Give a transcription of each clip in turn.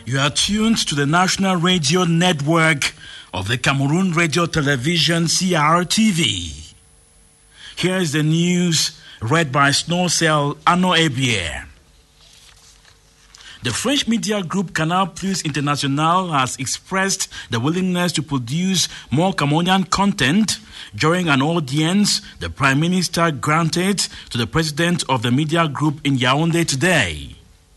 You are tuned to the National Radio Network of the Cameroon Radio Television CRTV. Here is the news read by Snorcell Ano Ebier. The French media group Canal Plus International has expressed the willingness to produce more Cameroonian content during an audience the Prime Minister granted to the president of the media group in Yaoundé today.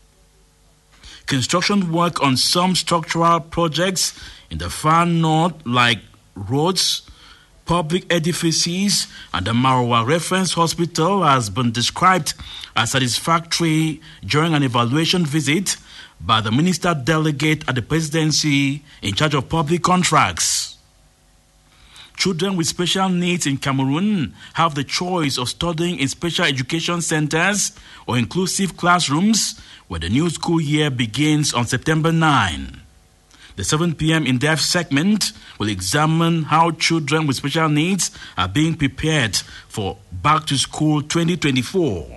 Construction work on some structural projects in the far north, like roads, public edifices, and the Maroua Reference Hospital, has been described as satisfactory during an evaluation visit by the minister delegate at the presidency in charge of public contracts. Children with special needs in Cameroon have the choice of studying in special education centers or inclusive classrooms, where the new school year begins on September 9. The 7 p.m. in-depth segment will examine how children with special needs are being prepared for Back to School 2024.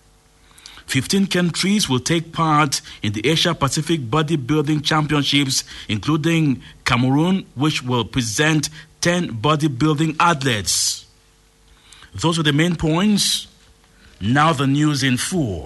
15 countries will take part in the Asia-Pacific Bodybuilding Championships, including Cameroon, which will present 10 bodybuilding athletes. Those are the main points. Now the news in full.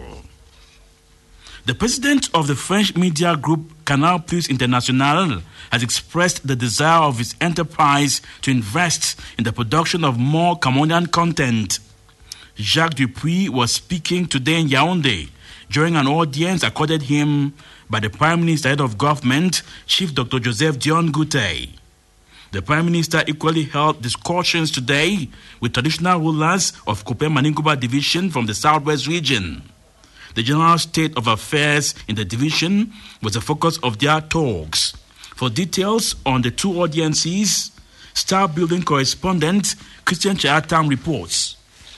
The president of the French media group Canal Plus International has expressed the desire of his enterprise to invest in the production of more Cameroonian content. Jacques Dupuy was speaking today in Yaoundé during an audience accorded him by the Prime Minister, Head of Government, Chief Dr. Joseph Dion Gute. The Prime Minister equally held discussions today with traditional rulers of Coupé Maninkuba Division from the Southwest region. The general state of affairs in the division was the focus of their talks. For details on the two audiences, Star Building correspondent Christian Chayatam reports.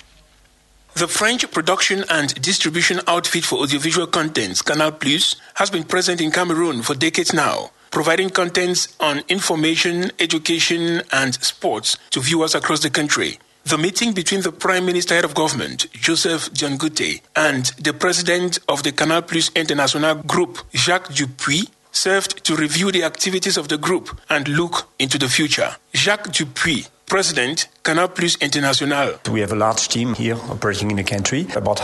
The French production and distribution outfit for audiovisual contents, Canal Plus, has been present in Cameroon for decades now, providing contents on information, education, and sports to viewers across the country. The meeting between the Prime Minister, Head of Government, Joseph Dion Gute, and the President of the Canal Plus International Group, Jacques Dupuy, served to review the activities of the group and look into the future. Jacques Dupuy, President, Canal Plus International. We have a large team here operating in the country, about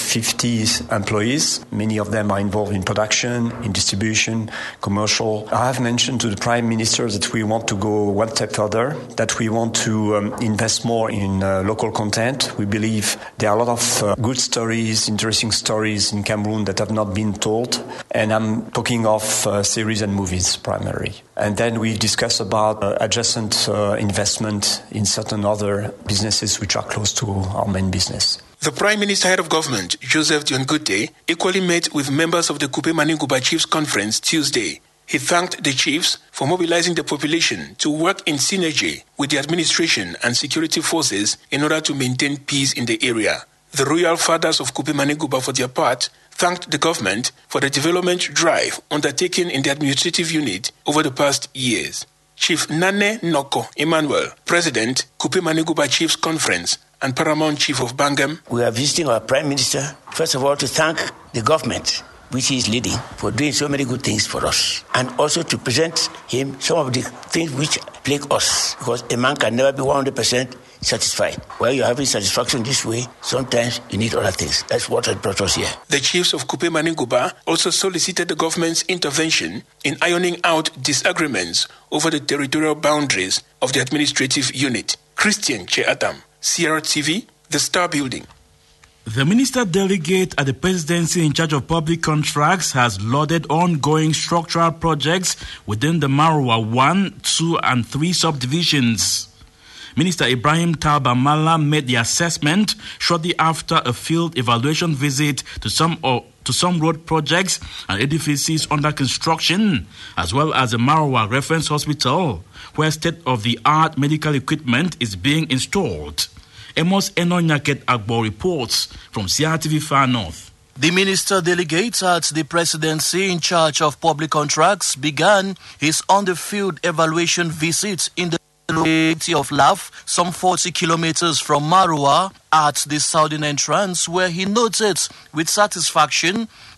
150 employees. Many of them are involved in production, in distribution, commercial. I have mentioned to the Prime Minister that we want to go one step further, that we want to invest more in local content. We believe there are a lot of good stories, interesting stories in Cameroon that have not been told. And I'm talking of series and movies primarily. And then we discuss about adjacent investment in certain other businesses which are close to our main business. The Prime Minister, Head of Government, Joseph Dion Gute, equally met with members of the Coupé Maninkuba Chiefs Conference Tuesday. He thanked the chiefs for mobilizing the population to work in synergy with the administration and security forces in order to maintain peace in the area. The royal fathers of Coupé Maninkuba, for their part, thanked the government for the development drive undertaken in the administrative unit over the past years. Chief Nane Noko Emmanuel, President, Coupé Maninkuba Chiefs Conference and Paramount Chief of Bangam. We are visiting our Prime Minister, first of all, to thank the government, which he is leading, for doing so many good things for us, and also to present him some of the things which plague us, because a man can never be 100% satisfied. While you're having satisfaction this way, sometimes you need other things. That's what has brought us here. The chiefs of Coupé Maninkuba also solicited the government's intervention in ironing out disagreements over the territorial boundaries of the administrative unit. Christian Cheatam, CRTV, The Star Building. The minister delegate at the presidency in charge of public contracts has lauded ongoing structural projects within the Maroua 1, 2, and 3 subdivisions. Minister Ibrahim Talba Mala made the assessment shortly after a field evaluation visit to some road projects and edifices under construction, as well as the Maroua Reference Hospital, where state-of-the-art medical equipment is being installed. Amos Enonyaket Agbo reports from CRTV Far North. The minister delegate at the presidency in charge of public contracts began his on-the-field evaluation visit in the locality of Laf, some 40 kilometers from Maroua, at the southern entrance, where he noted with satisfaction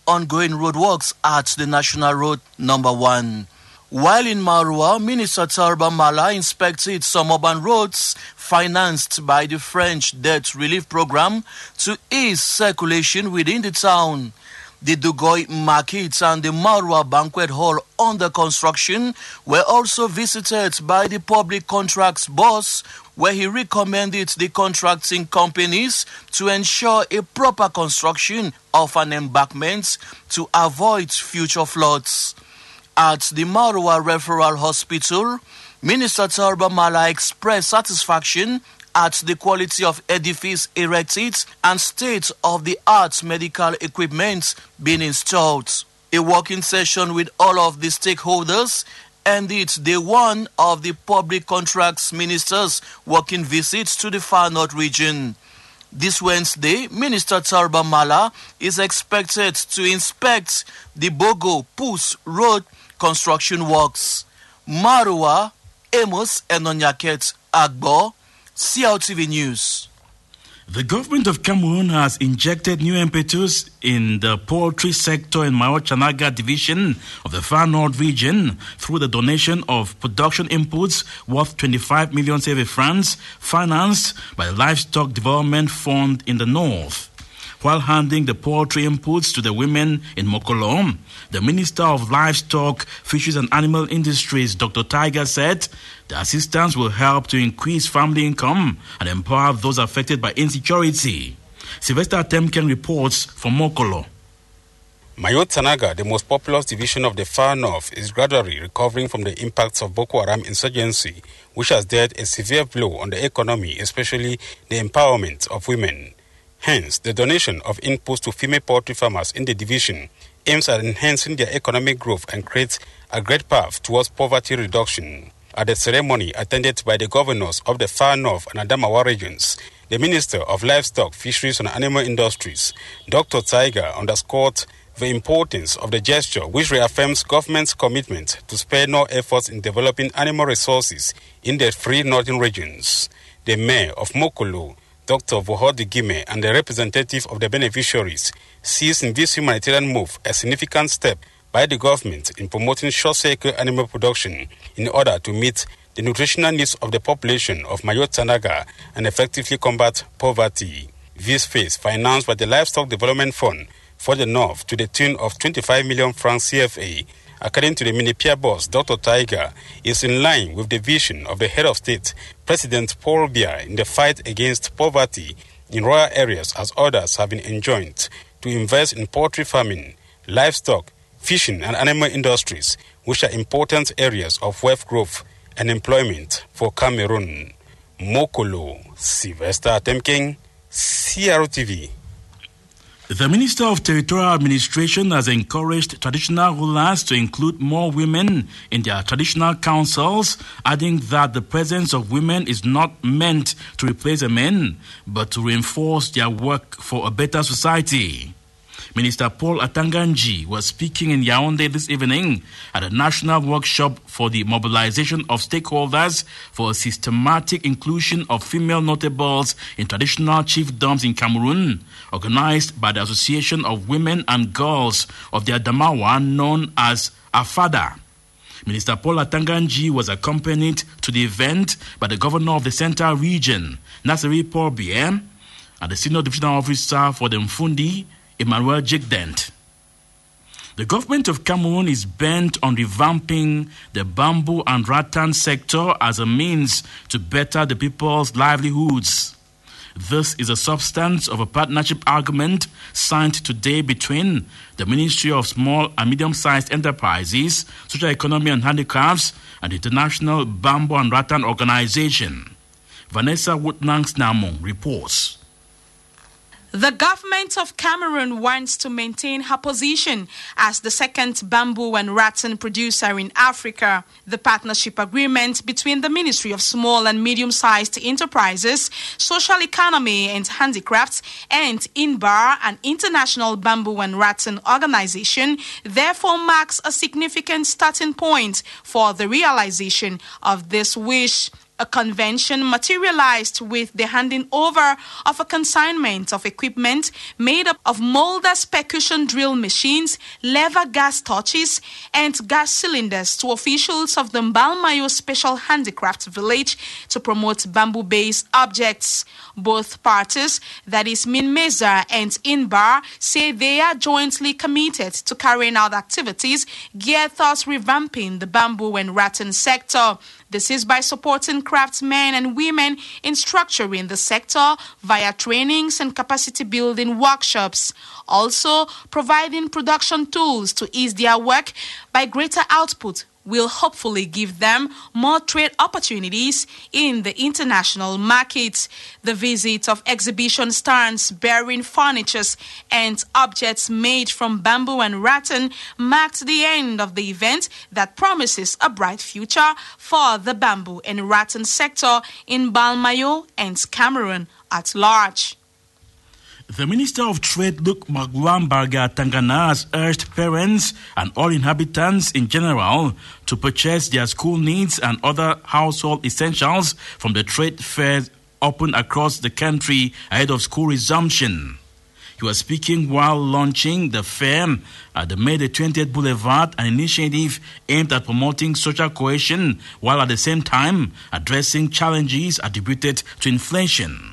ongoing roadworks at the National Road Number 1. While in Maroua, Minister Tarba Mala inspected some urban roads financed by the French Debt Relief Program to ease circulation within the town. The Dugoy Market and the Maroua Banquet Hall under construction were also visited by the Public Contracts Boss, where he recommended the contracting companies to ensure a proper construction of an embankment to avoid future floods. At the Maroua Referral Hospital, Minister Tarba Mala expressed satisfaction at the quality of edifice erected and state-of-the-art medical equipment being installed. A working session with all of the stakeholders ended day one of the Public Contracts Minister's working visit to the Far North region. This Wednesday, Minister Tarba Mala is expected to inspect the Bogo Pus Road construction works. Maroua, Amos Enonyaket Agbo, CLTV News. The government of Cameroon has injected new impetus in the poultry sector in Mayo-Chanaga division of the Far North region through the donation of production inputs worth 25 million CFA francs financed by the Livestock Development Fund in the north. While handing the poultry inputs to the women in Mokolo, the Minister of Livestock, Fisheries and Animal Industries, Dr. Tiger, said the assistance will help to increase family income and empower those affected by insecurity. Sylvester Temken reports from Mokolo. Mayo-Chanaga, the most populous division of the Far North, is gradually recovering from the impacts of Boko Haram insurgency, which has dealt a severe blow on the economy, especially the empowerment of women. Hence, the donation of inputs to female poultry farmers in the division aims at enhancing their economic growth and creates a great path towards poverty reduction. At the ceremony attended by the governors of the Far North and Adamawa regions, the Minister of Livestock, Fisheries and Animal Industries, Dr. Tiger, underscored the importance of the gesture, which reaffirms government's commitment to spare no efforts in developing animal resources in the three northern regions. The Mayor of Mokolo, Dr. Vohodi Gime, and the representative of the beneficiaries sees in this humanitarian move a significant step by the government in promoting short-cycle animal production in order to meet the nutritional needs of the population of Mayo-Chanaga and effectively combat poverty. This phase, financed by the Livestock Development Fund for the North to the tune of 25 million francs CFA, according to the Minipia boss, Dr. Tiger, is in line with the vision of the head of state, President Paul Biya, in the fight against poverty in rural areas, as others have been enjoined to invest in poultry farming, livestock, fishing and animal industries, which are important areas of wealth growth and employment for Cameroon. Mokolo, Sylvester Temken, CRTV. The Minister of Territorial Administration has encouraged traditional rulers to include more women in their traditional councils, adding that the presence of women is not meant to replace the men, but to reinforce their work for a better society. Minister Paul Atanganji was speaking in Yaoundé this evening at a national workshop for the mobilization of stakeholders for a systematic inclusion of female notables in traditional chiefdoms in Cameroon, organized by the Association of Women and Girls of the Adamawa, known as AFADA. Minister Paul Atanganji was accompanied to the event by the governor of the Central Region, Nasiri Paul Biya, and the senior divisional officer for the Mfundi, Emmanuel Jigdent. The government of Cameroon is bent on revamping the bamboo and rattan sector as a means to better the people's livelihoods. This is a substance of a partnership agreement signed today between the Ministry of Small and Medium-Sized Enterprises, Social Economy and Handicrafts, and the International Bamboo and Rattan Organization. Vanessa Woodnang-Snamo reports. The government of Cameroon wants to maintain her position as the second bamboo and rattan producer in Africa. The partnership agreement between the Ministry of Small and Medium-Sized Enterprises, Social Economy and Handicrafts, and INBAR, an international bamboo and rattan organization, therefore marks a significant starting point for the realization of this wish. A convention materialized with the handing over of a consignment of equipment made up of Mulder's percussion drill machines, lever gas torches, and gas cylinders to officials of the Mbalmayo Special Handicraft Village to promote bamboo-based objects. Both parties, that is Minmeza and Inbar, say they are jointly committed to carrying out activities geared towards revamping the bamboo and rattan sector. This is by supporting craftsmen and women in structuring the sector via trainings and capacity building workshops. Also, providing production tools to ease their work by greater output will hopefully give them more trade opportunities in the international market. The visit of exhibition stands bearing furnitures and objects made from bamboo and rattan marked the end of the event that promises a bright future for the bamboo and rattan sector in Mbalmayo and Cameroon at large. The Minister of Trade, Luke Magwambarga Tangana, has urged parents and all inhabitants in general to purchase their school needs and other household essentials from the trade fairs open across the country ahead of school resumption. He was speaking while launching the fair at the May 20th Boulevard, an initiative aimed at promoting social cohesion while at the same time addressing challenges attributed to inflation.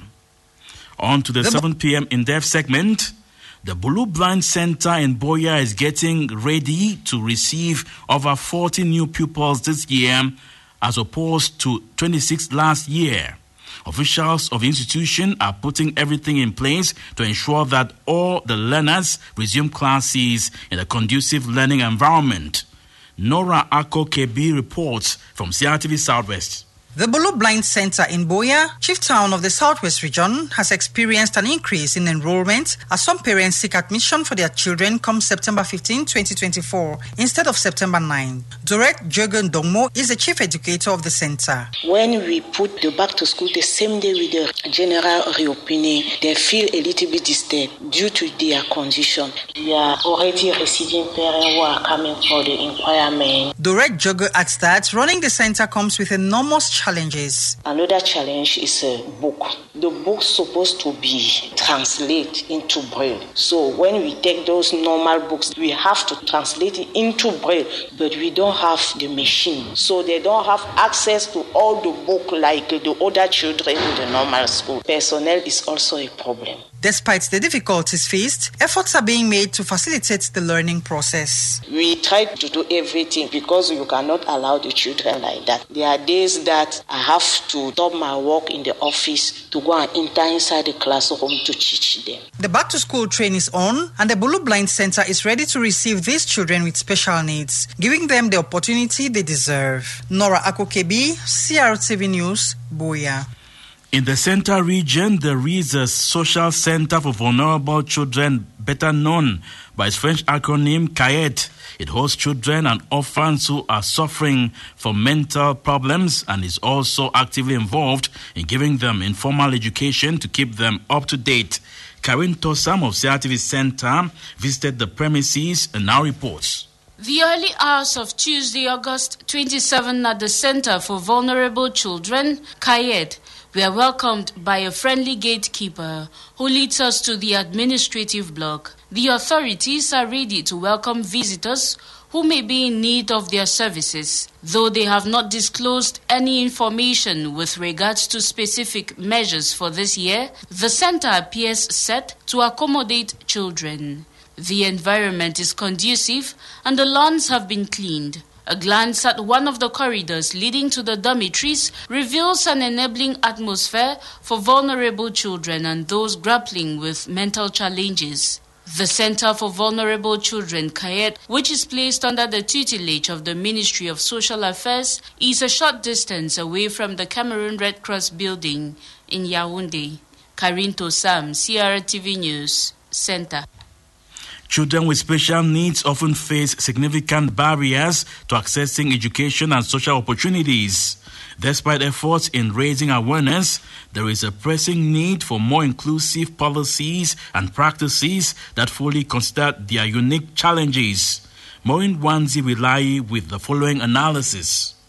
On to the 7 p.m. in-depth segment. The Blue Blind Center in Boya is getting ready to receive over 40 new pupils this year as opposed to 26 last year. Officials of the institution are putting everything in place to ensure that all the learners resume classes in a conducive learning environment. Nora Ako-Kebi reports from CRTV Southwest. The Blue Blind Center in Boya, chief town of the Southwest region, has experienced an increase in enrollment as some parents seek admission for their children come September 15, 2024, instead of September 9. Dorette Jogun Dongmo is the chief educator of the center. When we put the back to school the same day with the general reopening, they feel a little bit disturbed due to their condition. We are already receiving parents who are coming for the inquirement. Dorette Jogun adds that running the center comes with enormous challenges. Another challenge is a book. The book's supposed to be translated into Braille. So when we take those normal books, we have to translate it into Braille, but we don't have the machine. So they don't have access to all the book like the other children in the normal school. Personnel is also a problem. Despite the difficulties faced, efforts are being made to facilitate the learning process. We try to do everything because you cannot allow the children like that. There are days that I have to stop my work in the office to go and enter inside the classroom to teach them. The back to school train is on and the Blue Blind Center is ready to receive these children with special needs, giving them the opportunity they deserve. Nora Ako-Kebi, CRTV News, Boya. In the Central region, there is a social center for vulnerable children, better known by its French acronym CAET. It hosts children and orphans who are suffering from mental problems and is also actively involved in giving them informal education to keep them up to date. Karin Tosam of CRTV Center visited the premises and now reports. The early hours of Tuesday, August 27 at the Center for Vulnerable Children, CAET, we are welcomed by a friendly gatekeeper who leads us to the administrative block. The authorities are ready to welcome visitors who may be in need of their services, though they have not disclosed any information with regards to specific measures for this year. The center appears set to accommodate children. The environment is conducive and the lawns have been cleaned. A glance at one of the corridors leading to the dormitories reveals an enabling atmosphere for vulnerable children and those grappling with mental challenges. The Center for Vulnerable Children, CAET, which is placed under the tutelage of the Ministry of Social Affairs, is a short distance away from the Cameroon Red Cross building in Yaoundé. Karin Tosam, CRTV News, Center. Children with special needs often face significant barriers to accessing education and social opportunities. Despite efforts in raising awareness, there is a pressing need for more inclusive policies and practices that fully consider their unique challenges. Maureen Wanzi Wilai with the following analysis.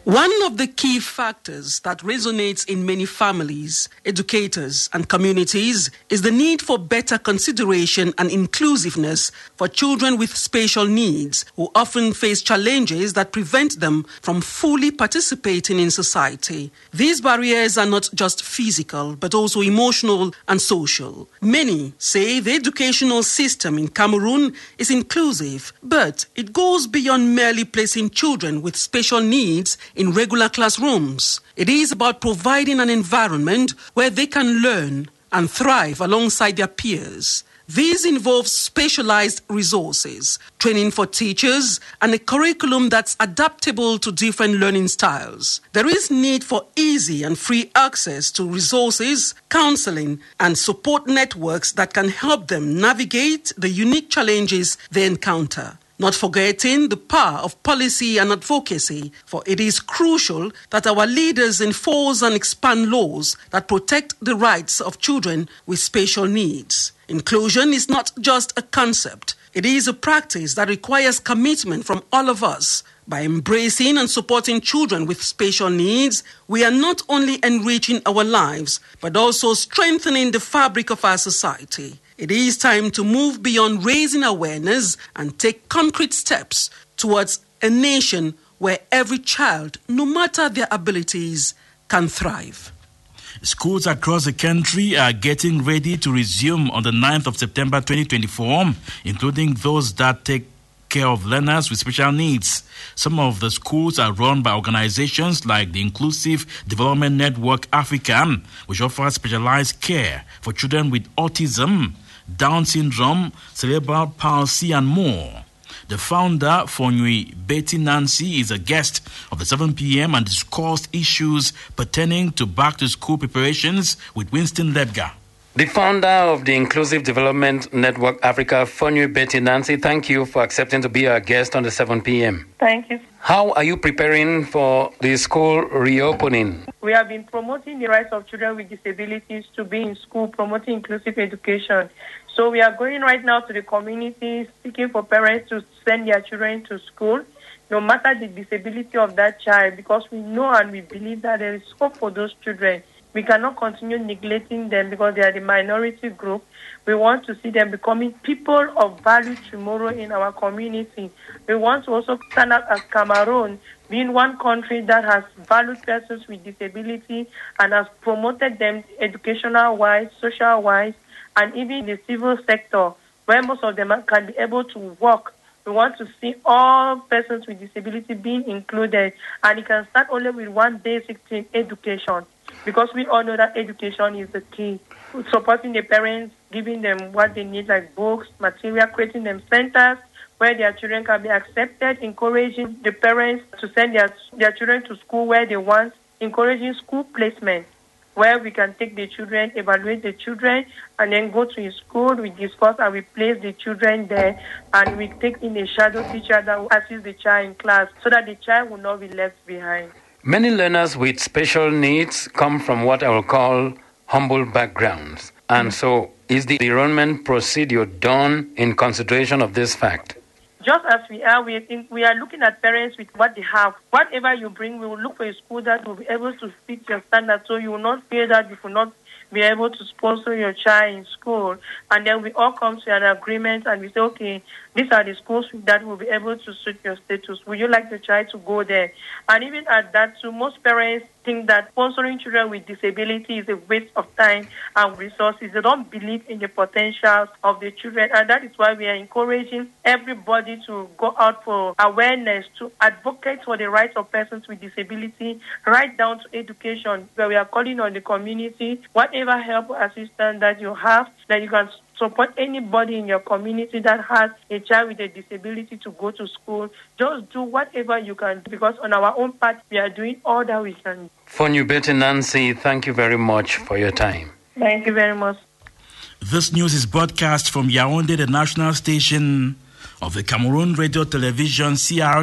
One of the key factors that resonates in many families, educators, and communities is the need for better consideration and inclusiveness for children with special needs who often face challenges that prevent them from fully participating in society. These barriers are not just physical, but also emotional and social. Many say the educational system in Cameroon is inclusive, but it goes beyond merely placing children with special needs in regular classrooms. It is about providing an environment where they can learn and thrive alongside their peers. These involve specialized resources, training for teachers, and a curriculum that's adaptable to different learning styles. There is need for easy and free access to resources, counseling, and support networks that can help them navigate the unique challenges they encounter. Not forgetting the power of policy and advocacy, for it is crucial that our leaders enforce and expand laws that protect the rights of children with special needs. Inclusion is not just a concept. It is a practice that requires commitment from all of us. By embracing and supporting children with special needs, we are not only enriching our lives, but also strengthening the fabric of our society. It is time to move beyond raising awareness and take concrete steps towards a nation where every child, no matter their abilities, can thrive. Schools across the country are getting ready to resume on the 9th of September 2024, including those that take care of learners with special needs. Some of the schools are run by organizations like the Inclusive Development Network Africa, which offers specialized care for children with autism, Down syndrome, cerebral palsy, and more. The founder, Fonui Betty Nancy, is a guest of the 7 p.m. and discussed issues pertaining to back-to-school preparations with Winston Ledgar. The founder of the Inclusive Development Network Africa, Fonui Betty Nancy, thank you for accepting to be our guest on the 7 p.m. Thank you. How are you preparing for the school reopening? We have been promoting the rights of children with disabilities to be in school, promoting inclusive education. So we are going right now to the community, seeking for parents to send their children to school, no matter the disability of that child, because we know and we believe that there is hope for those children. We cannot continue neglecting them because they are the minority group. We want to see them becoming people of value tomorrow in our community. We want to also stand up as Cameroon, being one country that has valued persons with disability and has promoted them educational-wise, social-wise, and even in the civil sector, where most of them can be able to work. We want to see all persons with disability being included, and it can start only with one basic thing, education, because we all know that education is the key. Supporting the parents, giving them what they need, like books, material, creating them centers where their children can be accepted, encouraging the parents to send their children to school where they want, encouraging school placement, where we can take the children, evaluate the children, and then go to a school, we discuss and we place the children there, and we take in a shadow teacher that will assist the child in class so that the child will not be left behind. Many learners with special needs come from what I will call humble backgrounds. And so is the enrollment procedure done in consideration of this fact? Just as we are looking at parents with what they have. Whatever you bring, we will look for a school that will be able to fit your standards, so you will not fear that you will not be able to sponsor your child in school. And then we all come to an agreement and we say, okay, these are the schools that will be able to suit your status. Would you like the child to go there? And even at that too, most parents think that sponsoring children with disability is a waste of time and resources. They don't believe in the potential of the children, and that is why we are encouraging everybody to go out for awareness, to advocate for the rights of persons with disability, right down to education, where we are calling on the community, whatever help or assistance that you have, that you can support anybody in your community that has a child with a disability to go to school. Just do whatever you can do, because on our own part, we are doing all that we can. Fonui Betty Nancy, thank you very much for your time. Thank you very much. This news is broadcast from Yaoundé, the national station of the Cameroon Radio Television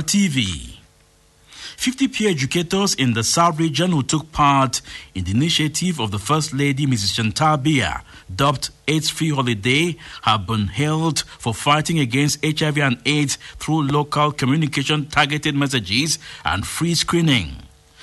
CRTV. 50 peer educators in the South region who took part in the initiative of the First Lady, Mrs. Chantal Biya, dubbed AIDS-Free Holiday, have been hailed for fighting against HIV and AIDS through local communication, targeted messages, and free screening.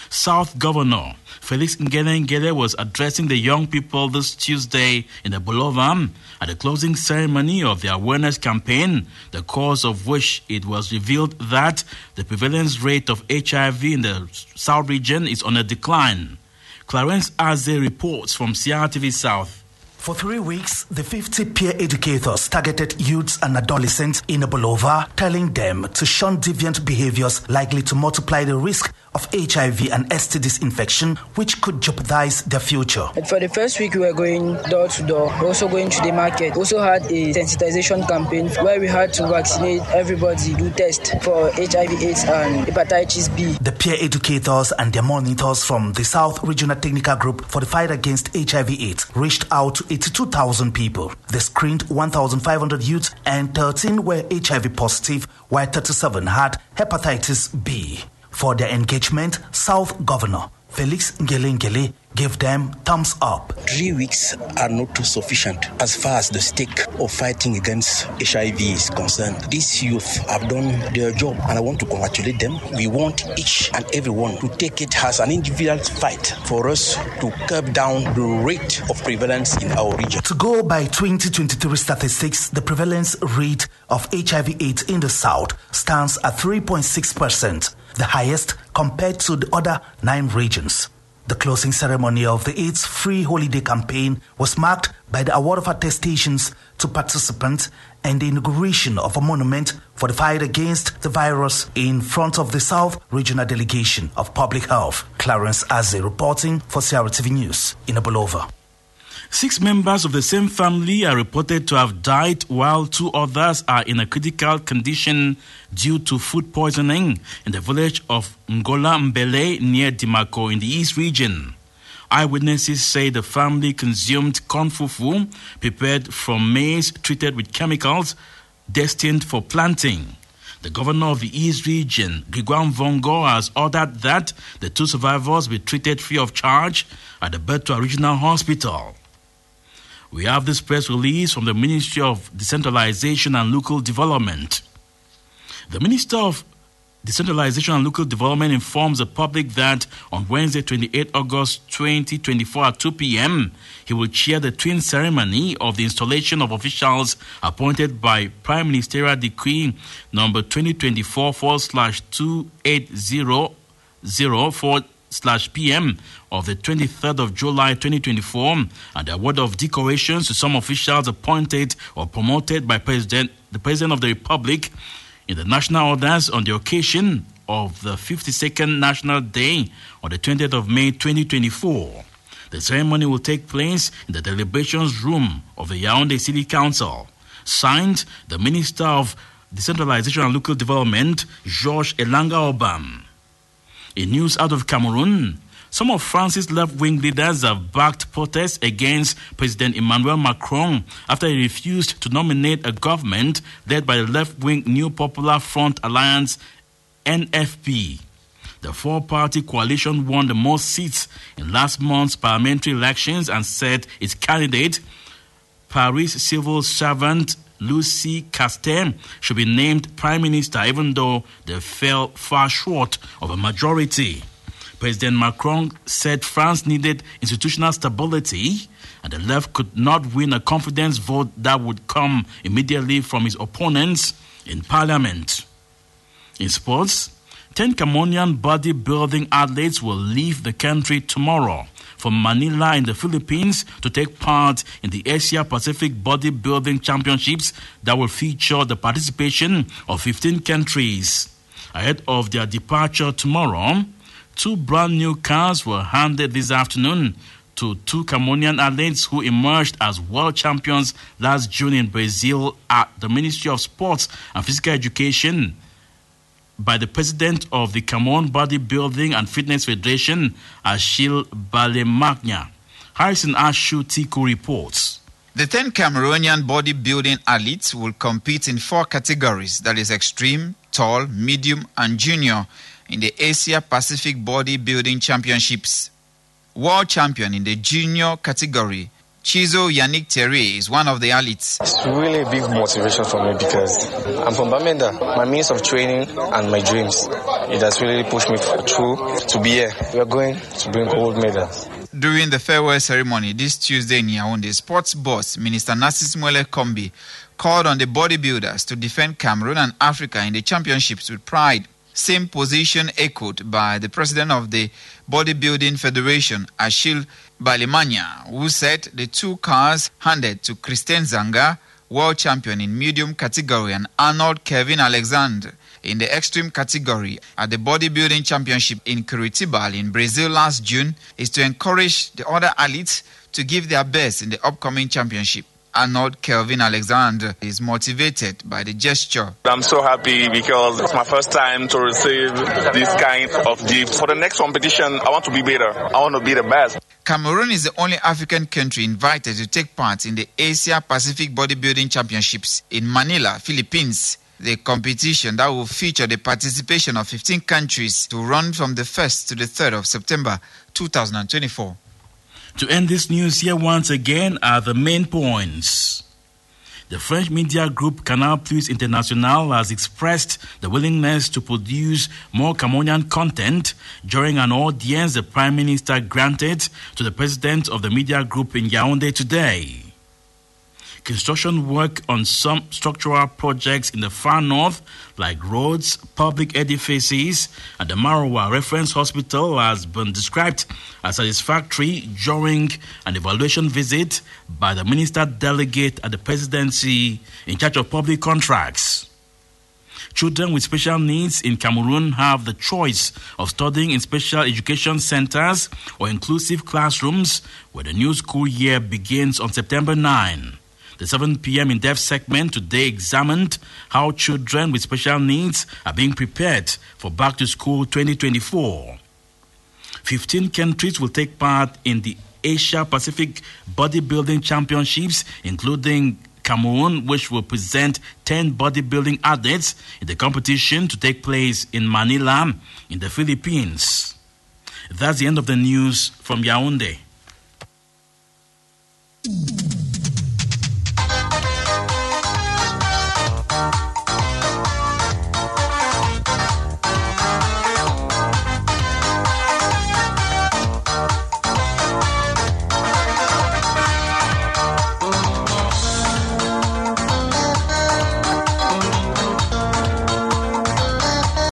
South Governor Felix Ngele was addressing the young people this Tuesday in the Bulova at the closing ceremony of the awareness campaign, the course of which it was revealed that the prevalence rate of HIV in the South region is on a decline. Clarence Aze reports from CRTV South. For 3 weeks, the 50 peer educators targeted youths and adolescents in Bulova, telling them to shun deviant behaviors likely to multiply the risk of HIV and STDs infection, which could jeopardize their future. For the first week, we were going door to door, also going to the market. We also had a sensitization campaign where we had to vaccinate everybody, do tests for HIV/AIDS and hepatitis B. The peer educators and their monitors from the South Regional Technical Group for the fight against HIV/AIDS reached out to 82,000 people. They screened 1,500 youths and 13 were HIV positive, while 37 had hepatitis B. For their engagement, South Governor Felix Ngele gave them thumbs up. 3 weeks are not sufficient as far as the stake of fighting against HIV is concerned. These youth have done their job and I want to congratulate them. We want each and everyone to take it as an individual fight for us to curb down the rate of prevalence in our region. To go by 2023 statistics, the prevalence rate of HIV/AIDS in the South stands at 3.6%, the highest compared to the other 9 regions. The closing ceremony of the AIDS-free holiday campaign was marked by the award of attestations to participants and the inauguration of a monument for the fight against the virus in front of the South Regional Delegation of Public Health. Clarence Aze reporting for CRTV News in Bulova. 6 members of the same family are reported to have died, while 2 others are in a critical condition due to food poisoning in the village of Ngola Mbele near Dimako in the East region. Eyewitnesses say the family consumed corn fufu prepared from maize treated with chemicals destined for planting. The governor of the East region, Gigwan Vongo, has ordered that the 2 survivors be treated free of charge at the Betua Regional Hospital. We have this press release from the Ministry of Decentralization and Local Development. The Minister of Decentralization and Local Development informs the public that on Wednesday, 28 August 2024 at 2 p.m., he will chair the twin ceremony of the installation of officials appointed by Prime Ministerial Decree number 2024/2800/PM of the 23rd of July 2024, and the award of decorations to some officials appointed or promoted by the President of the Republic in the national orders on the occasion of the 52nd National Day on the 20th of May 2024. The ceremony will take place in the deliberations room of the Yaoundé City Council. Signed, the Minister of Decentralization and Local Development, Georges Elanga Obam. In news out of Cameroon, some of France's left-wing leaders have backed protests against President Emmanuel Macron after he refused to nominate a government led by the left-wing New Popular Front Alliance, NFP. The 4-party coalition won the most seats in last month's parliamentary elections and said its candidate, Paris civil servant Lucie Castel, should be named Prime Minister, even though they fell far short of a majority. President Macron said France needed institutional stability and the left could not win a confidence vote that would come immediately from his opponents in parliament. In sports, 10 Cameroonian bodybuilding athletes will leave the country tomorrow from Manila in the Philippines to take part in the Asia Pacific Bodybuilding Championships that will feature the participation of 15 countries. Ahead of their departure tomorrow, 2 brand new cars were handed this afternoon to 2 Cameroonian athletes who emerged as world champions last June in Brazil at the Ministry of Sports and Physical Education by the president of the Cameroon Bodybuilding and Fitness Federation, Achille Balemagna. Harrison Ashu Tiku reports. The 10 Cameroonian bodybuilding athletes will compete in 4 categories, that is extreme, tall, medium, and junior, in the Asia Pacific Bodybuilding Championships. World champion in the junior category, Chizo Yannick Terry is one of the athletes. It's really a big motivation for me because I'm from Bamenda. My means of training and my dreams, it has really pushed me through to be here. We are going to bring gold medals. During the farewell ceremony this Tuesday in Yaoundé, sports boss Minister Narcisse Mwele Kombi called on the bodybuilders to defend Cameroon and Africa in the championships with pride. Same position echoed by the president of the Bodybuilding Federation, Achille Balimanya, who said the two cars handed to Christine Zanga, world champion in medium category, and Arnold Kevin Alexander in the extreme category at the bodybuilding championship in Curitiba in Brazil last June, is to encourage the other athletes to give their best in the upcoming championship. Arnold Kelvin Alexander is motivated by the gesture. I'm so happy because it's my first time to receive this kind of gift. For the next competition, I want to be better. I want to be the best. Cameroon is the only African country invited to take part in the Asia Pacific Bodybuilding Championships in Manila, Philippines. The competition that will feature the participation of 15 countries to run from the 1st to the 3rd of September 2024. To end this news, here once again are the main points. The French media group Canal Plus International has expressed the willingness to produce more Cameroonian content during an audience the Prime Minister granted to the president of the media group in Yaoundé today. Construction work on some structural projects in the far north, like roads, public edifices, and the Maroua Reference Hospital has been described as satisfactory during an evaluation visit by the minister delegate at the presidency in charge of public contracts. Children with special needs in Cameroon have the choice of studying in special education centers or inclusive classrooms, where the new school year begins on September 9. The 7 p.m. in-depth segment today examined how children with special needs are being prepared for Back to School 2024. 15 countries will take part in the Asia Pacific Bodybuilding Championships, including Cameroon, which will present 10 bodybuilding athletes in the competition to take place in Manila, in the Philippines. That's the end of the news from Yaoundé.